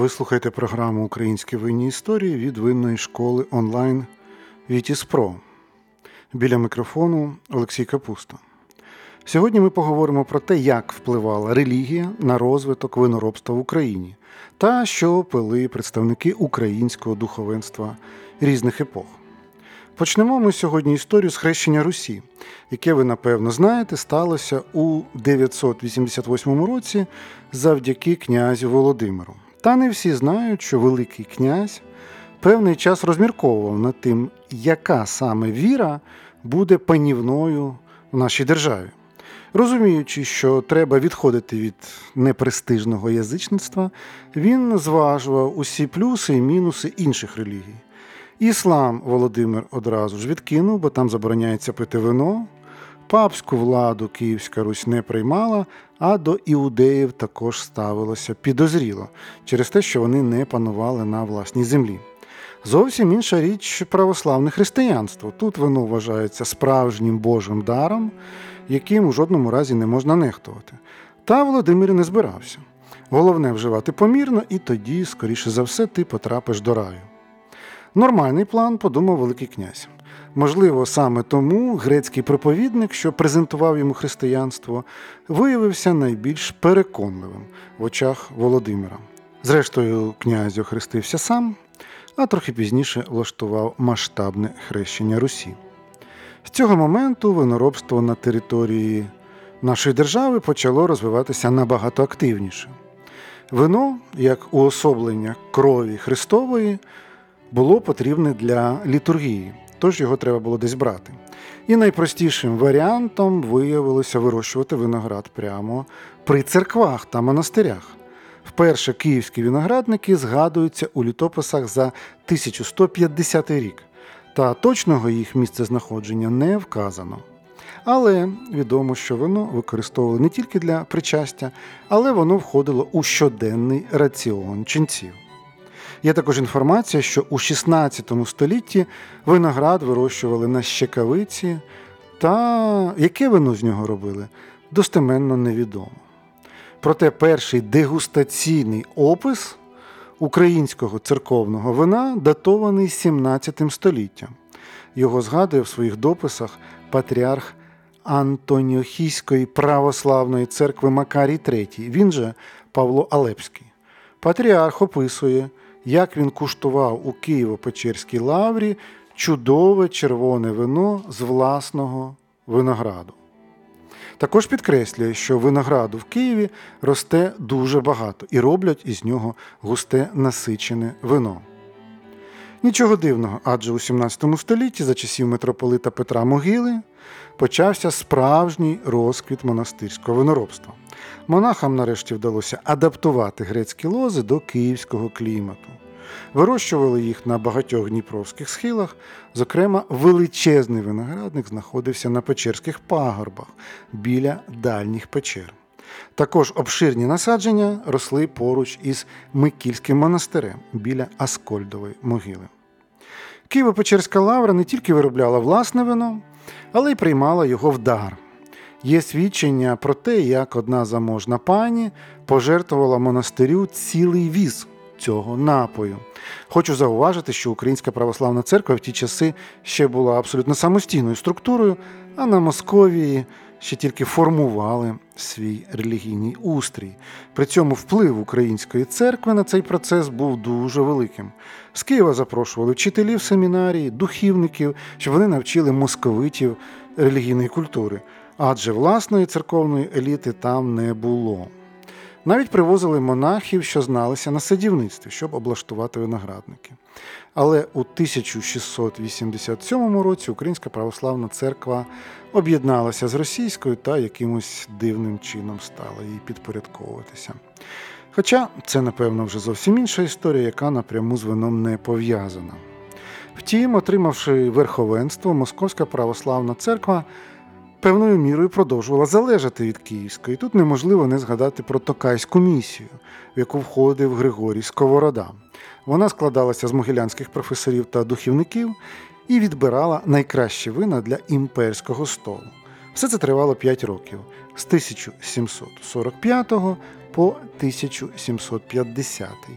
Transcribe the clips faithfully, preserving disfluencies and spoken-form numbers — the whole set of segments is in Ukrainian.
Ви слухаєте програму «Українські винні історії» від винної школи онлайн «Вітіс.Про». Біля мікрофону Олексій Капуста. Сьогодні ми поговоримо про те, як впливала релігія на розвиток виноробства в Україні та що пили представники українського духовенства різних епох. Почнемо ми сьогодні історію з хрещення Русі, яке, ви напевно знаєте, сталося у дев'ятсот вісімдесят восьмому році завдяки князю Володимиру. Та не всі знають, що Великий князь певний час розмірковував над тим, яка саме віра буде панівною в нашій державі. Розуміючи, що треба відходити від непрестижного язичництва, він зважував усі плюси і мінуси інших релігій. Іслам Володимир одразу ж відкинув, бо там забороняється пити вино. Папську владу Київська Русь не приймала, а до іудеїв також ставилося підозріло, через те, що вони не панували на власній землі. Зовсім інша річ православне християнство. Тут вино вважається справжнім Божим даром, яким у жодному разі не можна нехтувати. Та Володимир не збирався. Головне вживати помірно, і тоді, скоріше за все, ти потрапиш до раю. Нормальний план, подумав Великий князь. Можливо, саме тому грецький проповідник, що презентував йому християнство, виявився найбільш переконливим в очах Володимира. Зрештою, князь охрестився сам, а трохи пізніше влаштував масштабне хрещення Русі. З цього моменту виноробство на території нашої держави почало розвиватися набагато активніше. Вино, як уособлення крові Христової, було потрібне для літургії, тож його треба було десь брати. І найпростішим варіантом виявилося вирощувати виноград прямо при церквах та монастирях. Вперше київські виноградники згадуються у літописах за тисяча сто п'ятдесятий рік, та точного їх місцезнаходження не вказано. Але відомо, що вино використовували не тільки для причастя, але воно входило у щоденний раціон ченців. Є також інформація, що у шістнадцятому столітті виноград вирощували на щекавиці, та яке вино з нього робили, достеменно невідомо. Проте перший дегустаційний опис українського церковного вина датований сімнадцятим століттям. Його згадує в своїх дописах патріарх Антоніохійської православної церкви Макарій третій, він же Павло Алепський. Патріарх описує, як він куштував у Києво-Печерській лаврі чудове червоне вино з власного винограду. Також підкреслює, що винограду в Києві росте дуже багато і роблять із нього густе насичене вино. Нічого дивного, адже у сімнадцятому столітті за часів митрополита Петра Могили почався справжній розквіт монастирського виноробства. Монахам нарешті вдалося адаптувати грецькі лози до київського клімату. Вирощували їх на багатьох дніпровських схилах, зокрема величезний виноградник знаходився на Печерських пагорбах біля дальніх печер. Також обширні насадження росли поруч із Микільським монастирем біля Аскольдової могили. Києво-Печерська лавра не тільки виробляла власне вино, але й приймала його в дар. Є свідчення про те, як одна заможна пані пожертвувала монастирю цілий віз цього напою. Хочу зауважити, що Українська православна церква в ті часи ще була абсолютно самостійною структурою, а на Московії ще тільки формували свій релігійний устрій. При цьому вплив Української церкви на цей процес був дуже великим. З Києва запрошували вчителів семінарії, духівників, щоб вони навчили московитів релігійної культури, адже власної церковної еліти там не було. Навіть привозили монахів, що зналися на садівництві, щоб облаштувати виноградники. Але у тисяча шістсот вісімдесят сьомому році Українська православна церква об'єдналася з російською та якимось дивним чином стала їй підпорядковуватися. Хоча це, напевно, вже зовсім інша історія, яка напряму з вином не пов'язана. Втім, отримавши верховенство, Московська православна церква певною мірою продовжувала залежати від Київської. Тут неможливо не згадати про Токайську місію, в яку входив Григорій Сковорода. Вона складалася з могилянських професорів та духівників і відбирала найкращі вина для імперського столу. Все це тривало п'ять років, з тисяча сімсот сорок п'ятого по тисяча сімсот п'ятдесятий.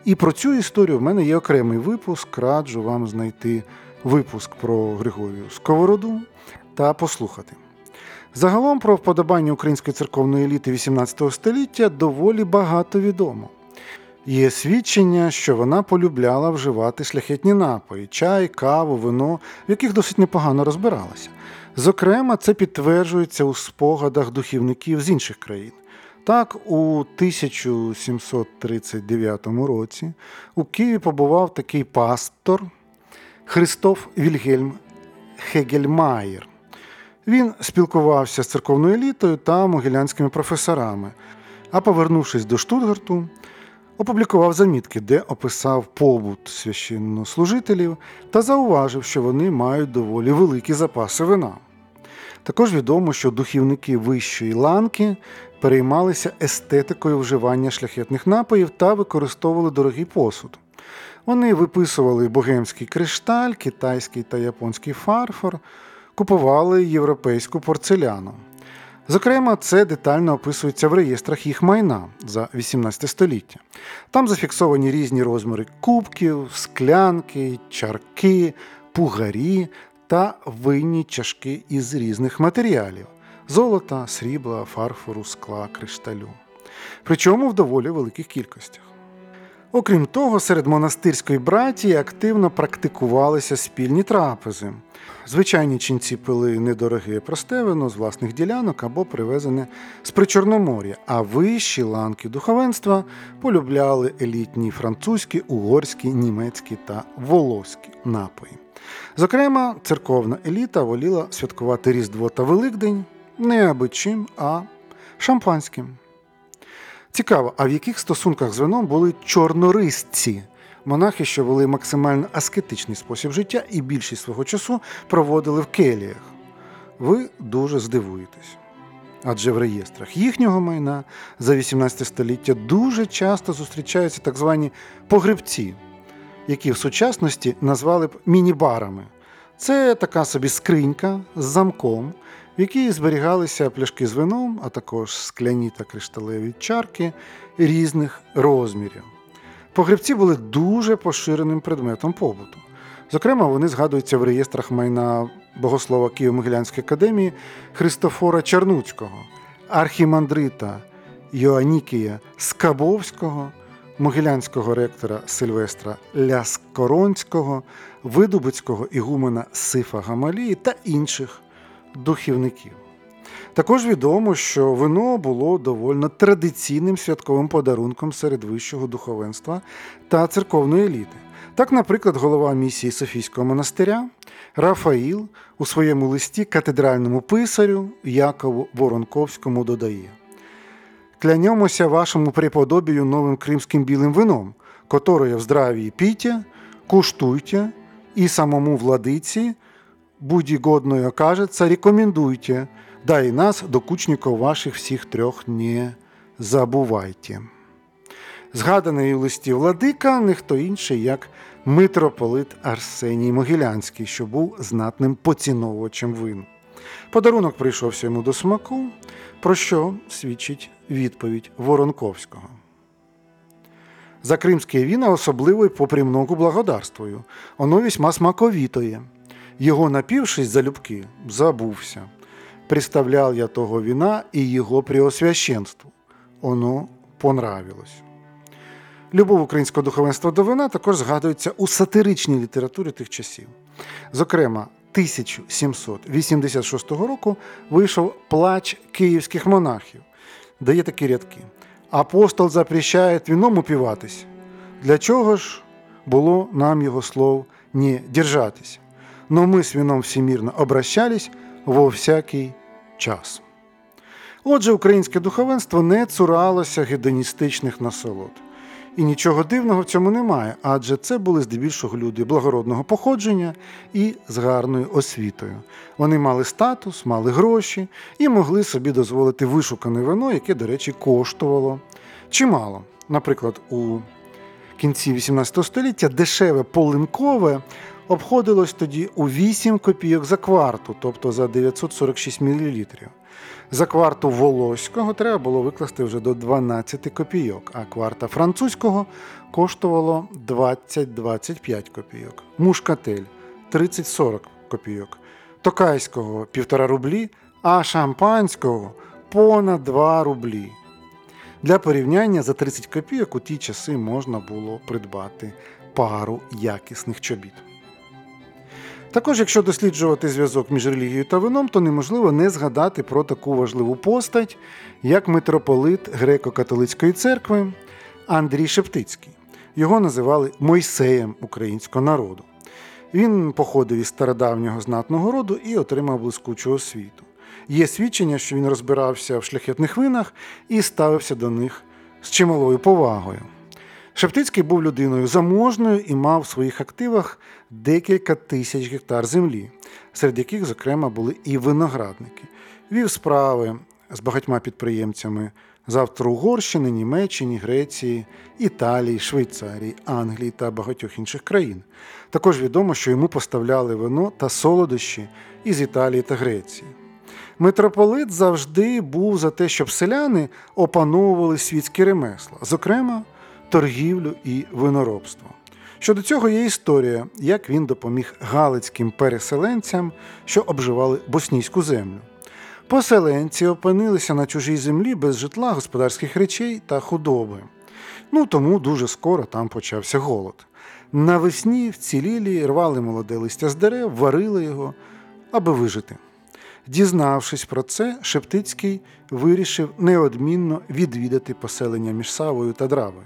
І про цю історію в мене є окремий випуск, раджу вам знайти випуск про Григорію Сковороду та послухати. Загалом про вподобання української церковної еліти вісімнадцятого століття доволі багато відомо. Є свідчення, що вона полюбляла вживати шляхетні напої – чай, каву, вино, в яких досить непогано розбиралася. Зокрема, це підтверджується у спогадах духівників з інших країн. Так, у тисяча сімсот тридцять дев'ятому році у Києві побував такий пастор Христоф Вільгельм Хегельмаєр. Він спілкувався з церковною елітою та могилянськими професорами, а повернувшись до Штутгарту, опублікував замітки, де описав побут священнослужителів та зауважив, що вони мають доволі великі запаси вина. Також відомо, що духівники вищої ланки переймалися естетикою вживання шляхетних напоїв та використовували дорогий посуд. Вони виписували богемський кришталь, китайський та японський фарфор, купували європейську порцеляну. Зокрема, це детально описується в реєстрах їх майна за вісімнадцяте століття. Там зафіксовані різні розміри кубків, склянки, чарки, пугарі та винні чашки із різних матеріалів – золота, срібла, фарфору, скла, кришталю. Причому в доволі великих кількостях. Окрім того, серед монастирської братії активно практикувалися спільні трапези. Звичайні ченці пили недороге просте вино з власних ділянок або привезене з Причорномор'я, а вищі ланки духовенства полюбляли елітні французькі, угорські, німецькі та волоські напої. Зокрема, церковна еліта воліла святкувати Різдво та Великдень не аби чим, а шампанським. Цікаво, а в яких стосунках з вином були чорнорисці? Монахи, що вели максимально аскетичний спосіб життя і більшість свого часу проводили в келіях. Ви дуже здивуєтесь. Адже в реєстрах їхнього майна за вісімнадцяте століття дуже часто зустрічаються так звані погребці, які в сучасності назвали б міні-барами. Це така собі скринька з замком, в якій зберігалися пляшки з вином, а також скляні та кришталеві чарки різних розмірів. Погребці були дуже поширеним предметом побуту. Зокрема, вони згадуються в реєстрах майна богослова Києво-Могилянської академії Христофора Чарнуцького, архімандрита Йоанікія Скабовського, могилянського ректора Сильвестра Ляскоронського, видубицького ігумена Сифа Гамалії та інших духівників. Також відомо, що вино було доволі традиційним святковим подарунком серед вищого духовенства та церковної еліти. Так, наприклад, голова місії Софійського монастиря Рафаїл у своєму листі катедральному писарю Якову Воронковському додає: «Клянемося вашому преподобію новим кримським білим вином, которое в здравии пійте, куштуйте, і самому владиці, будь годною окажеться, рекомендуйте, да и нас, докучников ваших всіх трьох, не забувайте». Згаданий у листі владика не хто інший, як митрополит Арсеній Могилянський, що був знатним поціновувачем вин. Подарунок прийшовся йому до смаку, про що свідчить відповідь Воронковського. «За кримське віно особливо й попремногу благодарствую, оно весьма смаковитое. Його напившись залюбки, забувся. Представлял я того вина і його преосвященству. Оно понравилось». Любов українського духовенства до вина також згадується у сатиричній літературі тих часів. Зокрема, тисяча сімсот вісімдесят шостого року вийшов «Плач київських монахів», де є такі рядки: «Апостол запрещає вином упиватись. Для чого ж було нам його слов не держатись? Но ми з вином всемирно обращались во всякий час». Отже, українське духовенство не цуралося гедоністичних насолод. І нічого дивного в цьому немає, адже це були здебільшого люди благородного походження і з гарною освітою. Вони мали статус, мали гроші і могли собі дозволити вишукане вино, яке, до речі, коштувало чимало. Наприклад, у кінці вісімнадцятого століття дешеве полинкове обходилось тоді у вісім копійок за кварту, тобто за дев'ятсот сорок шість мілілітрів. За кварту волоського треба було викласти вже до дванадцять копійок, а кварта французького коштувало двадцять - двадцять п'ять копійок. Мушкатель – тридцять - сорок копійок. Токайського – півтора рублі, а шампанського – понад два рублі. Для порівняння за тридцять копійок у ті часи можна було придбати пару якісних чобіт. Також, якщо досліджувати зв'язок між релігією та вином, то неможливо не згадати про таку важливу постать, як митрополит Греко-католицької церкви Андрій Шептицький. Його називали Мойсеєм українського народу. Він походив із стародавнього знатного роду і отримав блискучу освіту. Є свідчення, що він розбирався в шляхетних винах і ставився до них з чималою повагою. Шептицький був людиною заможною і мав в своїх активах декілька тисяч гектар землі, серед яких, зокрема, були і виноградники. Вів справи з багатьма підприємцями з Австро-Угорщини, Німеччини, Греції, Італії, Швейцарії, Англії та багатьох інших країн. Також відомо, що йому поставляли вино та солодощі із Італії та Греції. Митрополит завжди був за те, щоб селяни опановували світські ремесла, зокрема, торгівлю і виноробство. Щодо цього є історія, як він допоміг галицьким переселенцям, що обживали боснійську землю. Поселенці опинилися на чужій землі без житла, господарських речей та худоби. Ну, тому дуже скоро там почався голод. Навесні вцілілі рвали молоде листя з дерев, варили його, аби вижити. Дізнавшись про це, Шептицький вирішив неодмінно відвідати поселення між Савою та Дравою.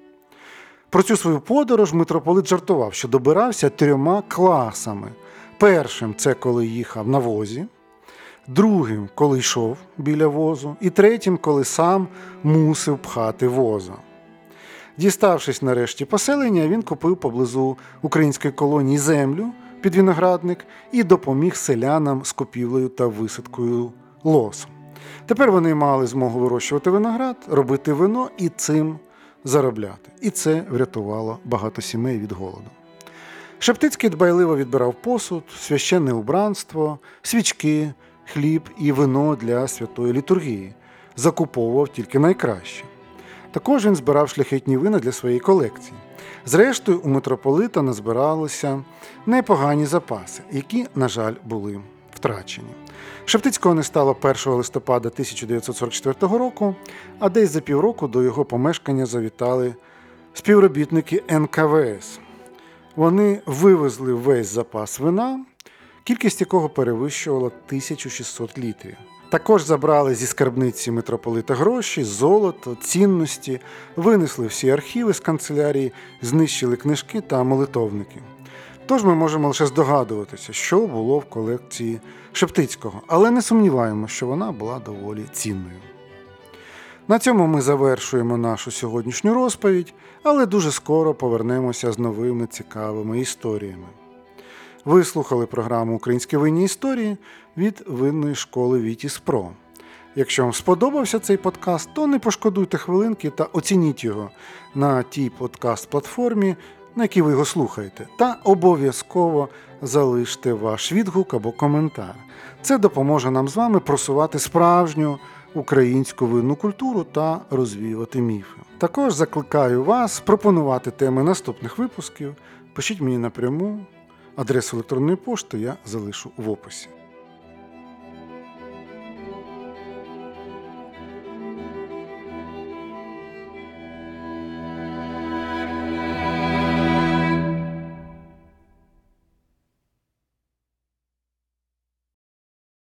Про цю свою подорож митрополит жартував, що добирався трьома класами. Першим – це коли їхав на возі, другим – коли йшов біля возу, і третім – коли сам мусив пхати воза. Діставшись нарешті поселення, він купив поблизу української колонії землю під виноградник і допоміг селянам з купівлею та висадкою лозу. Тепер вони мали змогу вирощувати виноград, робити вино і цим заробляти. І це врятувало багато сімей від голоду. Шептицький дбайливо відбирав посуд, священне убранство, свічки, хліб і вино для святої літургії. Закуповував тільки найкраще. Також він збирав шляхетні вина для своєї колекції. Зрештою, у митрополита назбиралися непогані запаси, які, на жаль, були втрачені. Шептицького не стало першого листопада тисяча дев'ятсот сорок четвертого року, а десь за півроку до його помешкання завітали співробітники ен ка ве ес. Вони вивезли весь запас вина, кількість якого перевищувала тисячу шістсот літрів. Також забрали зі скарбниці митрополита гроші, золото, цінності, винесли всі архіви з канцелярії, знищили книжки та молитовники. Тож ми можемо лише здогадуватися, що було в колекції Шептицького, але не сумніваємося, що вона була доволі цінною. На цьому ми завершуємо нашу сьогоднішню розповідь, але дуже скоро повернемося з новими цікавими історіями. Ви слухали програму «Українські винні історії» від винної школи Вітіс.Про. Якщо вам сподобався цей подкаст, то не пошкодуйте хвилинки та оцініть його на тій подкаст-платформі, на якій ви його слухаєте, та обов'язково залиште ваш відгук або коментар. Це допоможе нам з вами просувати справжню українську винну культуру та розвіювати міфи. Також закликаю вас пропонувати теми наступних випусків. Пишіть мені напряму. Адресу електронної пошти я залишу в описі.